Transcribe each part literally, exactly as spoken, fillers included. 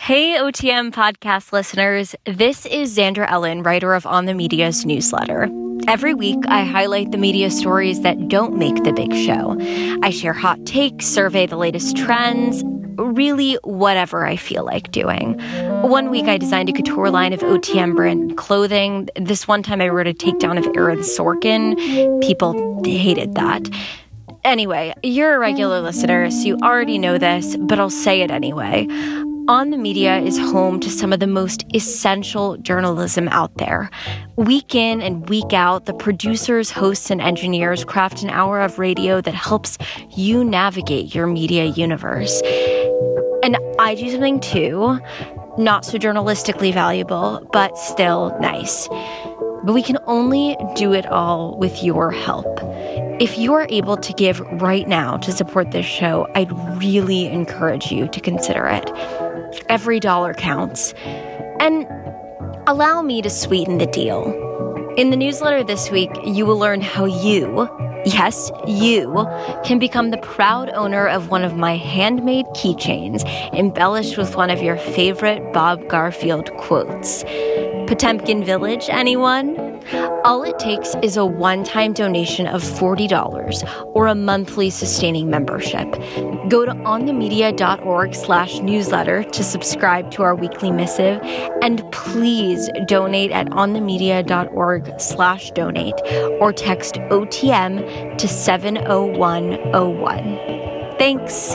Hey, O T M podcast listeners. This is Xandra Ellen, writer of On the Media's newsletter. Every week, I highlight the media stories that don't make the big show. I share hot takes, survey the latest trends, really whatever I feel like doing. One week, I designed a couture line of O T M brand clothing. This one time, I wrote a takedown of Aaron Sorkin. People hated that. Anyway, you're a regular listener, so you already know this, but I'll say it anyway. On the Media is home to some of the most essential journalism out there. Week in and week out, the producers, hosts, and engineers craft an hour of radio that helps you navigate your media universe. And I do something too, not so journalistically valuable, but still nice. But we can only do it all with your help. If you are able to give right now to support this show, I'd really encourage you to consider it. Every dollar counts. And allow me to sweeten the deal. In the newsletter this week, you will learn how you, yes, you, can become the proud owner of one of my handmade keychains embellished with one of your favorite Bob Garfield quotes. Potemkin Village, anyone? All it takes is a one-time donation of forty dollars or a monthly sustaining membership. Go to onthemedia.org slash newsletter to subscribe to our weekly missive, and please donate at onthemedia.org slash donate or text O T M to seven oh one oh one. Thanks.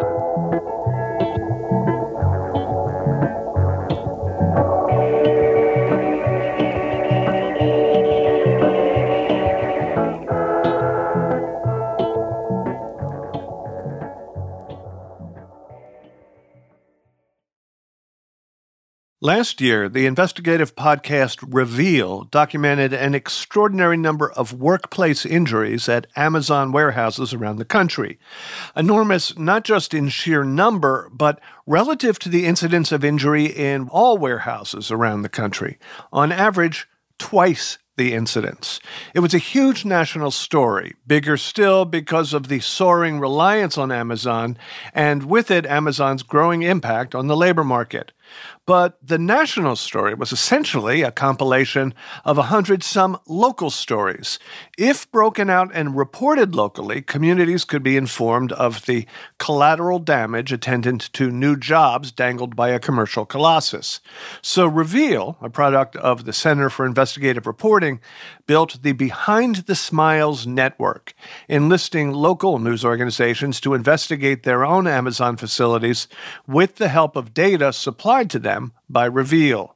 Last year, the investigative podcast Reveal documented an extraordinary number of workplace injuries at Amazon warehouses around the country. Enormous not just in sheer number, but relative to the incidence of injury in all warehouses around the country. On average, twice the incidence. It was a huge national story, bigger still because of the soaring reliance on Amazon, and with it, Amazon's growing impact on the labor market. But the national story was essentially a compilation of a hundred some local stories. If broken out and reported locally, communities could be informed of the collateral damage attendant to new jobs dangled by a commercial colossus. So Reveal, a product of the Center for Investigative Reporting, built the Behind the Smiles network, enlisting local news organizations to investigate their own Amazon facilities with the help of data supplied to them by Reveal.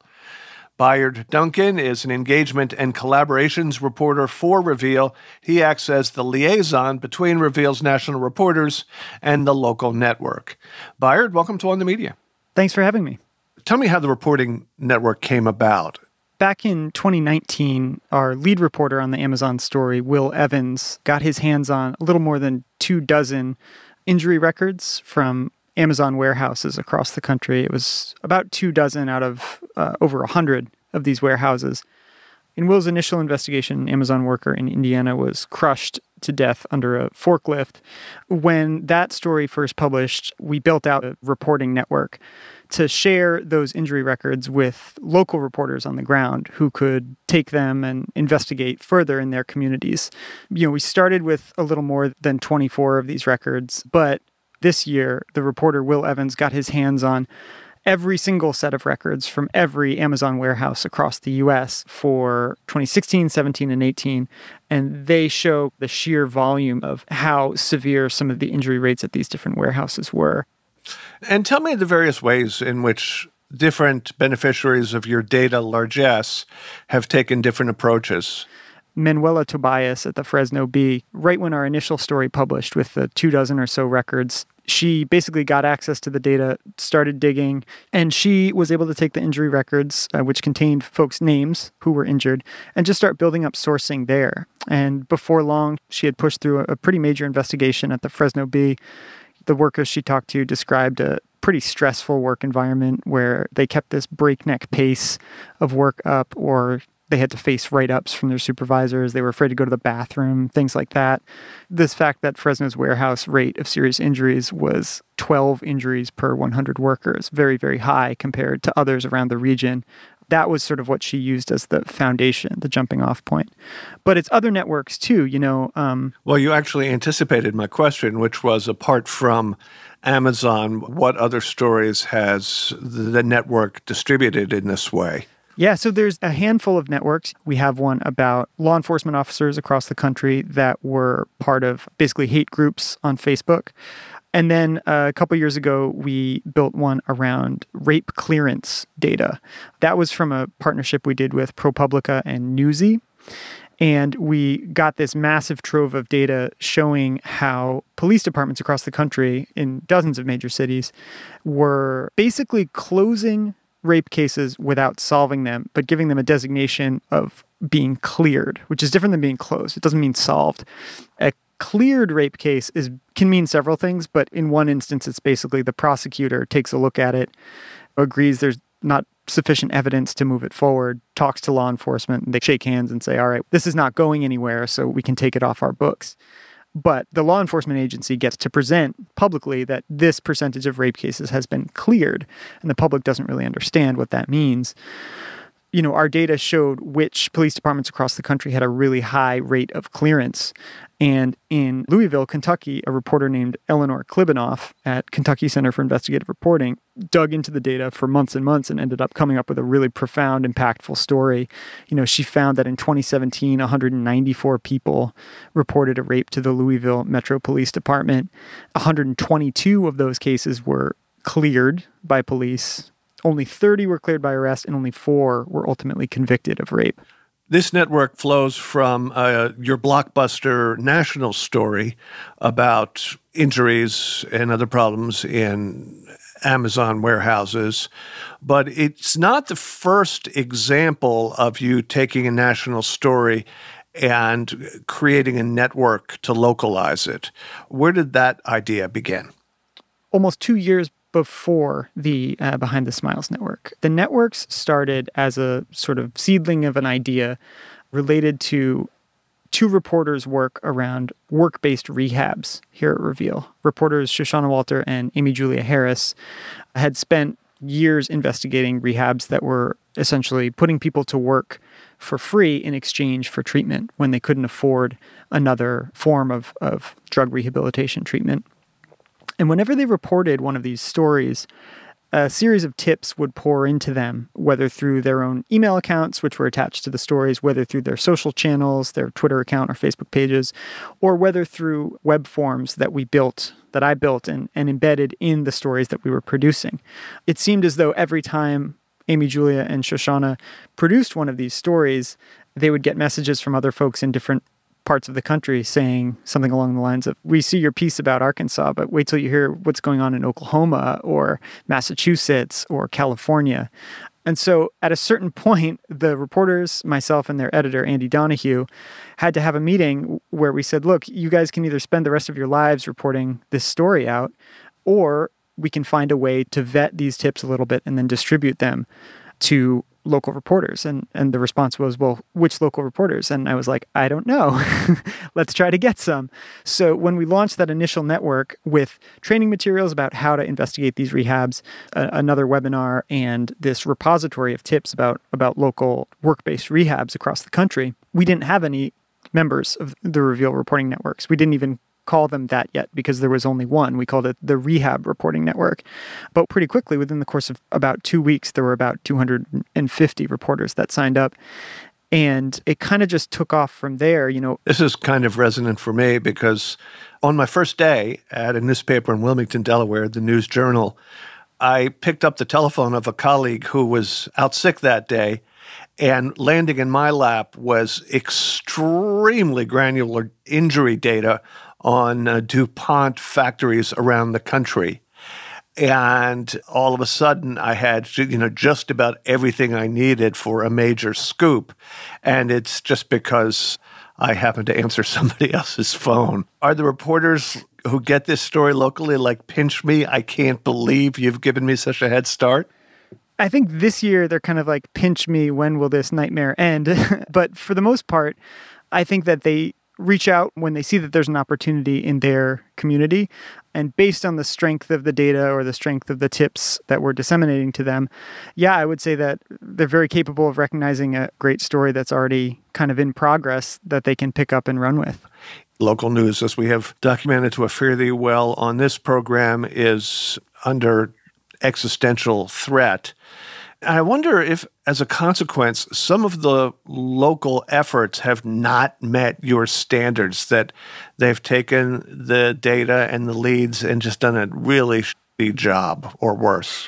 Bayard Duncan is an engagement and collaborations reporter for Reveal. He acts as the liaison between Reveal's national reporters and the local network. Bayard, welcome to On the Media. Thanks for having me. Tell me how the reporting network came about. Back in twenty nineteen, our lead reporter on the Amazon story, Will Evans, got his hands on a little more than two dozen injury records from Amazon warehouses across the country. It was about two dozen out of uh, over a hundred of these warehouses. In Will's initial investigation, an Amazon worker in Indiana was crushed to death under a forklift. When that story first published, we built out a reporting network to share those injury records with local reporters on the ground who could take them and investigate further in their communities. You know, we started with a little more than twenty-four of these records, but this year, the reporter Will Evans got his hands on every single set of records from every Amazon warehouse across the U S for twenty sixteen, seventeen, and eighteen, and they show the sheer volume of how severe some of the injury rates at these different warehouses were. And tell me the various ways in which different beneficiaries of your data largesse have taken different approaches. Manuela Tobias at the Fresno Bee, right when our initial story published with the two dozen or so records, she basically got access to the data, started digging, and she was able to take the injury records, uh, which contained folks' names who were injured, and just start building up sourcing there. And before long, she had pushed through a, a pretty major investigation at the Fresno Bee. The workers she talked to described a pretty stressful work environment where they kept this breakneck pace of work up, or They had to face write-ups from their supervisors. They were afraid to go to the bathroom, things like that. This fact that Fresno's warehouse rate of serious injuries was twelve injuries per one hundred workers, very, very high compared to others around the region. That was sort of what she used as the foundation, the jumping off point. But it's other networks too, you know. Um, well, you actually anticipated my question, which was, apart from Amazon, what other stories has the network distributed in this way? Yeah, so there's a handful of networks. We have one about law enforcement officers across the country that were part of basically hate groups on Facebook. And then uh, a couple years ago, we built one around rape clearance data. That was from a partnership we did with ProPublica and Newsy. And we got this massive trove of data showing how police departments across the country in dozens of major cities were basically closing rape cases without solving them, but giving them a designation of being cleared, which is different than being closed. It doesn't mean solved. A cleared rape case is can mean several things, but in one instance, it's basically the prosecutor takes a look at it, agrees there's not sufficient evidence to move it forward, talks to law enforcement, and they shake hands and say, all right, this is not going anywhere, so we can take it off our books. But the law enforcement agency gets to present publicly that this percentage of rape cases has been cleared, and the public doesn't really understand what that means. You know, our data showed which police departments across the country had a really high rate of clearance. And in Louisville, Kentucky, a reporter named Eleanor Klibanoff at Kentucky Center for Investigative Reporting dug into the data for months and months and ended up coming up with a really profound, impactful story. You know, she found that in twenty seventeen, one hundred ninety-four people reported a rape to the Louisville Metro Police Department. one hundred twenty-two of those cases were cleared by police. Only thirty were cleared by arrest, and only four were ultimately convicted of rape. This network flows from uh, your blockbuster national story about injuries and other problems in Amazon warehouses, but it's not the first example of you taking a national story and creating a network to localize it. Where did that idea begin? Almost two years before the uh, Behind the Smiles network. The networks started as a sort of seedling of an idea related to two reporters' work around work-based rehabs here at Reveal. Reporters Shoshana Walter and Amy Julia Harris had spent years investigating rehabs that were essentially putting people to work for free in exchange for treatment when they couldn't afford another form of, of drug rehabilitation treatment. And whenever they reported one of these stories, a series of tips would pour into them, whether through their own email accounts, which were attached to the stories, whether through their social channels, their Twitter account or Facebook pages, or whether through web forms that we built, that I built and, and embedded in the stories that we were producing. It seemed as though every time Amy Julia and Shoshana produced one of these stories, they would get messages from other folks in different parts of the country saying something along the lines of, we see your piece about Arkansas, but wait till you hear what's going on in Oklahoma or Massachusetts or California. And so at a certain point, the reporters, myself and their editor, Andy Donahue, had to have a meeting where we said, look, you guys can either spend the rest of your lives reporting this story out, or we can find a way to vet these tips a little bit and then distribute them to local reporters. And and the response was, well, which local reporters? And I was like, I don't know. Let's try to get some. So when we launched that initial network with training materials about how to investigate these rehabs, uh, another webinar, and this repository of tips about, about local work-based rehabs across the country, we didn't have any members of the Reveal reporting networks. We didn't even call them that yet because there was only one. We called it the Rehab Reporting Network. But pretty quickly, within the course of about two weeks, there were about two hundred fifty reporters that signed up. And it kind of just took off from there, you know. This is kind of resonant for me because on my first day at a newspaper in Wilmington, Delaware, the News Journal, I picked up the telephone of a colleague who was out sick that day, and landing in my lap was extremely granular injury data on uh, DuPont factories around the country. And all of a sudden, I had, you know, just about everything I needed for a major scoop. And it's just because I happened to answer somebody else's phone. Are the reporters who get this story locally like, pinch me, I can't believe you've given me such a head start? I think this year they're kind of like, pinch me, when will this nightmare end? But for the most part, I think that they reach out when they see that there's an opportunity in their community. And based on the strength of the data or the strength of the tips that we're disseminating to them, yeah, I would say that they're very capable of recognizing a great story that's already kind of in progress that they can pick up and run with. Local news, as we have documented to a fairly well on this program, is under existential threat. I wonder if, as a consequence, some of the local efforts have not met your standards, that they've taken the data and the leads and just done a really shitty job, or worse.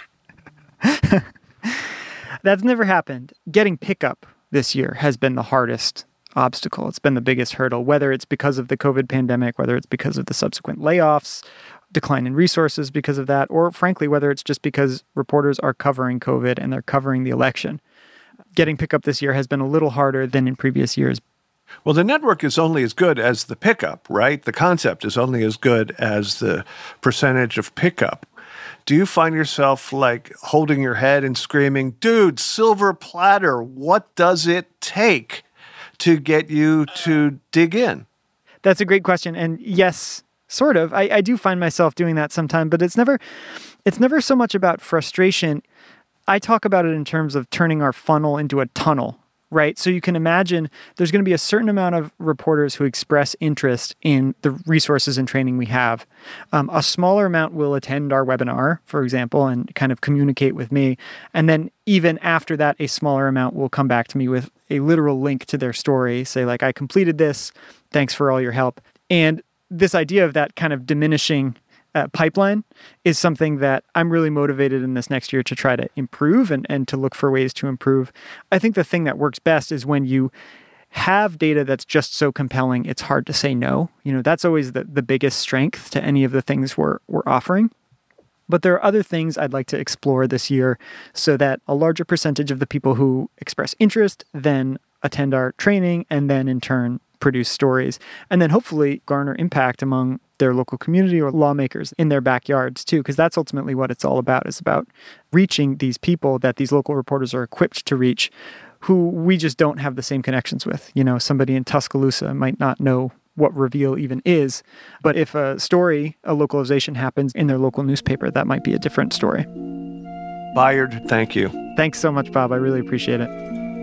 That's never happened. Getting pickup this year has been the hardest obstacle. It's been the biggest hurdle, whether it's because of the COVID pandemic, whether it's because of the subsequent layoffs, decline in resources because of that, or frankly, whether it's just because reporters are covering COVID and they're covering the election. Getting pickup this year has been a little harder than in previous years. Well, the network is only as good as the pickup, right? The concept is only as good as the percentage of pickup. Do you find yourself like holding your head and screaming, dude, silver platter, what does it take to get you to dig in? That's a great question. And yes, sort of. I, I do find myself doing that sometimes, but it's never it's never so much about frustration. I talk about it in terms of turning our funnel into a tunnel, right? So you can imagine there's going to be a certain amount of reporters who express interest in the resources and training we have. Um, a smaller amount will attend our webinar, for example, and kind of communicate with me. And then even after that, a smaller amount will come back to me with a literal link to their story, say like, I completed this, thanks for all your help. And this idea of that kind of diminishing uh, pipeline is something that I'm really motivated in this next year to try to improve and, and to look for ways to improve. I think the thing that works best is when you have data that's just so compelling, it's hard to say no. You know, that's always the, the biggest strength to any of the things we're we're offering. But there are other things I'd like to explore this year so that a larger percentage of the people who express interest then attend our training and then in turn produce stories, and then hopefully garner impact among their local community or lawmakers in their backyards too, because that's ultimately what it's all about, is about reaching these people that these local reporters are equipped to reach, who we just don't have the same connections with. You know, somebody in Tuscaloosa might not know what Reveal even is, but if a story, a localization happens in their local newspaper, that might be a different story. Bayard, thank you. Thanks so much, Bob. I really appreciate it.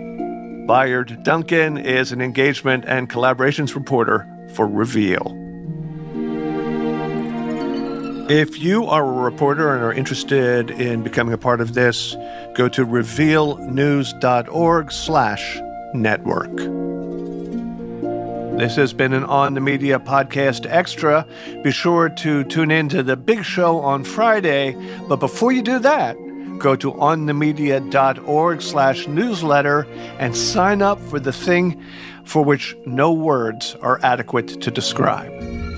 Bayard Duncan is an engagement and collaborations reporter for Reveal. If you are a reporter and are interested in becoming a part of this, go to revealnews.org slash network. This has been an On the Media Podcast Extra. Be sure to tune in to the big show on Friday. But before you do that, go to onthemedia.org slash newsletter and sign up for the thing for which no words are adequate to describe.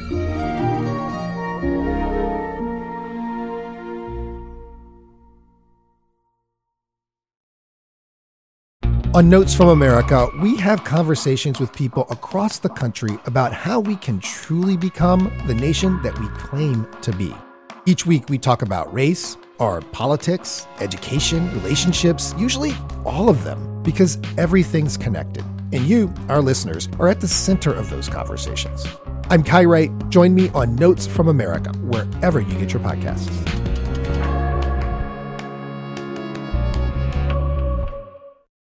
On Notes from America, we have conversations with people across the country about how we can truly become the nation that we claim to be. Each week, we talk about race, our politics, education, relationships, usually all of them, because everything's connected. And you, our listeners, are at the center of those conversations. I'm Kai Wright. Join me on Notes from America, wherever you get your podcasts.